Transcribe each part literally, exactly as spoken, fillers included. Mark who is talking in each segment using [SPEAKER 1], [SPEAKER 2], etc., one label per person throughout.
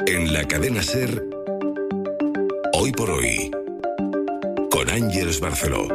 [SPEAKER 1] En la cadena SER, Hoy por Hoy, con Ángeles Barceló.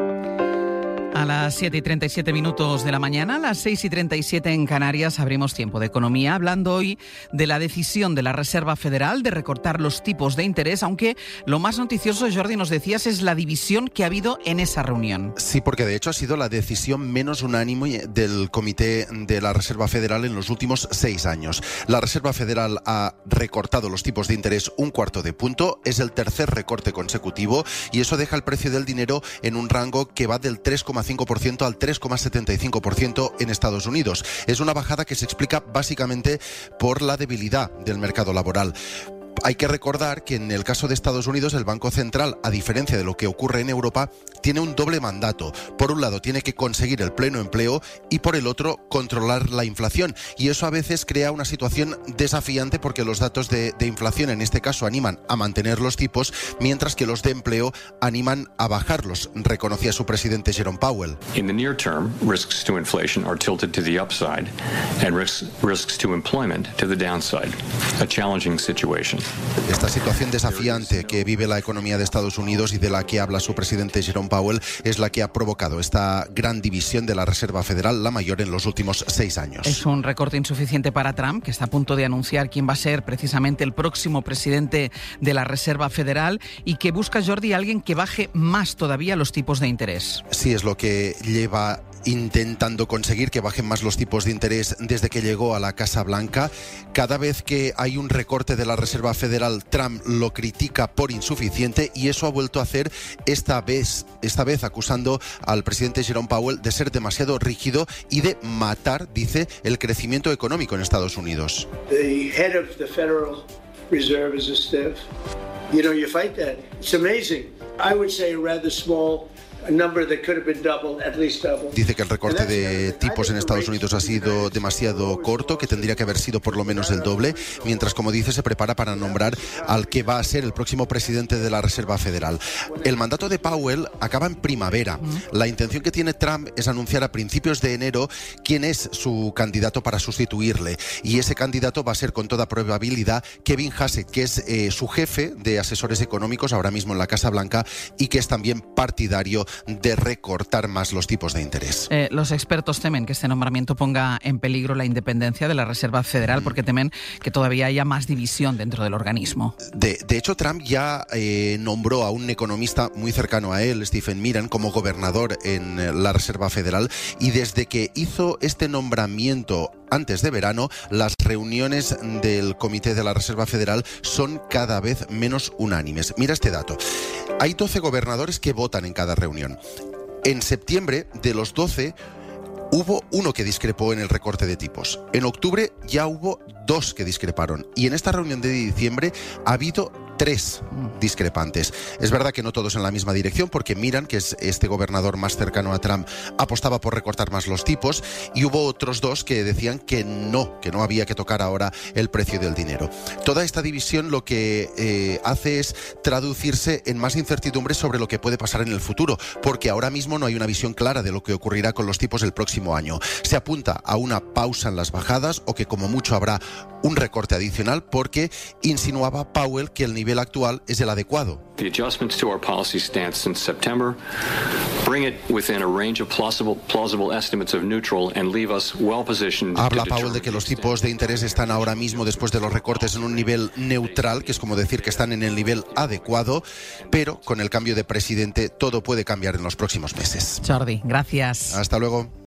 [SPEAKER 2] A las siete y treinta y siete minutos de la mañana, a las seis y treinta y siete en Canarias, abrimos tiempo de economía, hablando hoy de la decisión de la Reserva Federal de recortar los tipos de interés, aunque lo más noticioso, Jordi, nos decías, es la división que ha habido en esa reunión.
[SPEAKER 3] Sí, porque de hecho ha sido la decisión menos unánime del Comité de la Reserva Federal en los últimos seis años. La Reserva Federal ha recortado los tipos de interés un cuarto de punto, es el tercer recorte consecutivo y eso deja el precio del dinero en un rango que va del tres coma cinco por ciento al tres coma setenta y cinco por ciento en Estados Unidos. Es una bajada que se explica básicamente por la debilidad del mercado laboral. Hay que recordar que en el caso de Estados Unidos el Banco Central, a diferencia de lo que ocurre en Europa, tiene un doble mandato. Por un lado tiene que conseguir el pleno empleo y por el otro controlar la inflación. Y eso a veces crea una situación desafiante porque los datos de, de inflación en este caso animan a mantener los tipos, mientras que los de empleo animan a bajarlos, reconocía su presidente Jerome Powell.
[SPEAKER 4] In the near term, risks to inflation are tilted to the upside and risks, risks to employment to the downside. A challenging situation.
[SPEAKER 3] Esta situación desafiante que vive la economía de Estados Unidos y de la que habla su presidente Jerome Powell es la que ha provocado esta gran división de la Reserva Federal, la mayor en los últimos seis años.
[SPEAKER 2] Es un recorte insuficiente para Trump, que está a punto de anunciar quién va a ser precisamente el próximo presidente de la Reserva Federal y que busca, Jordi, a alguien que baje más todavía los tipos de interés.
[SPEAKER 3] Sí, es lo que lleva intentando conseguir que bajen más los tipos de interés desde que llegó a la Casa Blanca. Cada vez que hay un recorte de la Reserva Federal, Trump lo critica por insuficiente y eso ha vuelto a hacer esta vez, esta vez acusando al presidente Jerome Powell de ser demasiado rígido y de matar, dice, el crecimiento económico en Estados Unidos.
[SPEAKER 5] The head of the Federal Reserve is a stiff. You know, you fight that. It's amazing. I would say a rather small
[SPEAKER 3] Dice que el recorte de tipos en Estados Unidos ha sido demasiado corto, que tendría que haber sido por lo menos el doble, mientras, como dice, se prepara para nombrar al que va a ser el próximo presidente de la Reserva Federal. El mandato de Powell acaba en primavera. La intención que tiene Trump es anunciar a principios de enero quién es su candidato para sustituirle, y ese candidato va a ser con toda probabilidad Kevin Hassett, que es eh, su jefe de asesores económicos ahora mismo en la Casa Blanca y que es también partidario de recortar más los tipos de interés.
[SPEAKER 2] Eh, los expertos temen que este nombramiento ponga en peligro la independencia de la Reserva Federal mm. porque temen que todavía haya más división dentro del organismo.
[SPEAKER 3] De, de hecho, Trump ya eh, nombró a un economista muy cercano a él, Stephen Miran, como gobernador en la Reserva Federal, y desde que hizo este nombramiento antes de verano, las reuniones del Comité de la Reserva Federal son cada vez menos unánimes. Mira este dato. Hay doce gobernadores que votan en cada reunión. En septiembre, de los doce, hubo uno que discrepó en el recorte de tipos. En octubre ya hubo dos que discreparon. Y en esta reunión de diciembre ha habido tres discrepantes. Es verdad que no todos en la misma dirección, porque Miran, que es este gobernador más cercano a Trump, apostaba por recortar más los tipos, y hubo otros dos que decían que no, que no había que tocar ahora el precio del dinero. Toda esta división lo que eh, hace es traducirse en más incertidumbre sobre lo que puede pasar en el futuro, porque ahora mismo no hay una visión clara de lo que ocurrirá con los tipos el próximo año. Se apunta a una pausa en las bajadas o que como mucho habrá un recorte adicional, porque insinuaba Powell que el nivel actual es el adecuado.
[SPEAKER 4] The adjustments to our policy stance since September bring it within a range of plausible, plausible estimates of neutral and leave us well positioned.
[SPEAKER 3] Habla Powell de que los tipos de interés están ahora mismo, después de los recortes, en un nivel neutral, que es como decir que están en el nivel adecuado, pero con el cambio de presidente todo puede cambiar en los próximos meses.
[SPEAKER 2] Jordi, gracias.
[SPEAKER 3] Hasta luego.